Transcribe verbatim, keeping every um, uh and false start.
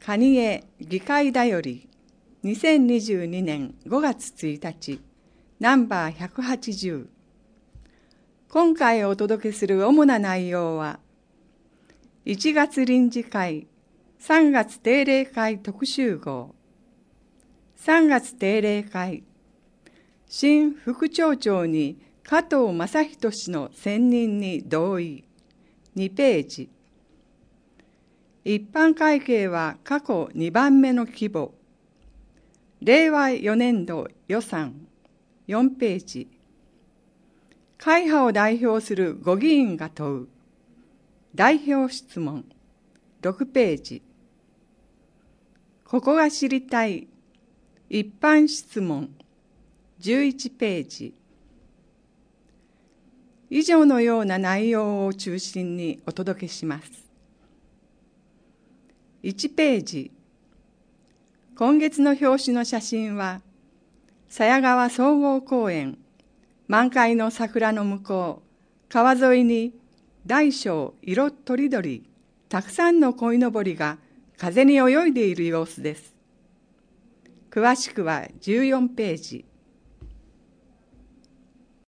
蟹江議会だよりにせんにじゅうにねんごがつついたちナンバーひゃくはちじゅう。今回お届けする主な内容は、いちがつ臨時会、さんがつ定例会特集号、さんがつ定例会、新副町長に加藤正人氏の選任に同意、にページ。一般会計は過去にばんめの規模、れいわよねんど予算、よんページ。会派を代表するご議員が問う、代表質問、ろくページ。ここが知りたい、一般質問、じゅういちページ。以上のような内容を中心にお届けします。いちページ。今月の表紙の写真は、鞘川総合公園、満開の桜の向こう、川沿いに大小色とりどり、たくさんの鯉のぼりが風に泳いでいる様子です。詳しくはじゅうよんページ。